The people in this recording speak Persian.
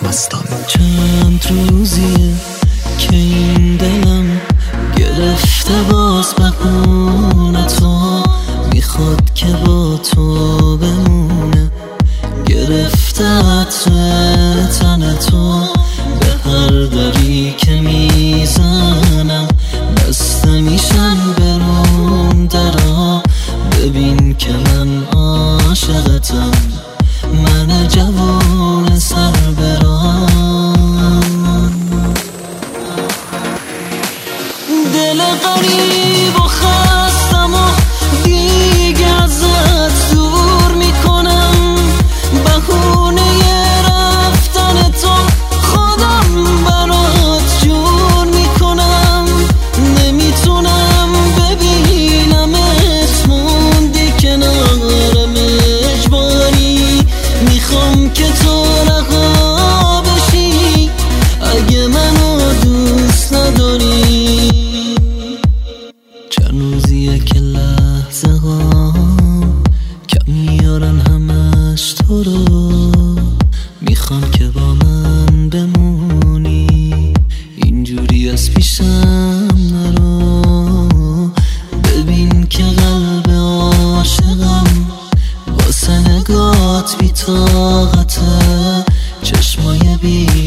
چند روزیه که این دلم گرفته باز بهونه تو، میخواد که با تو بمونه، گرفته عطر تن تو، به هر دری که میزنم بسته میشن برون درها. ببین که من عاشقتم، من جوان سر برام، دل غریب و خستم و دیگه ازت دور میکنم، بهونه رفتن تو خودم برات جور میکنم، نمیتونم ببینمت موندی کنارم اجباری، میخوام که تو رها بشی اگه منو دوست نداری. چند روزیه که لحظه ها کم میارن همش تو رو، میخوام که با من بمونی، اینجوری از پیشم نرو. ببین که قلب عاشقم واسه نگات بی طاقته، چشمای بی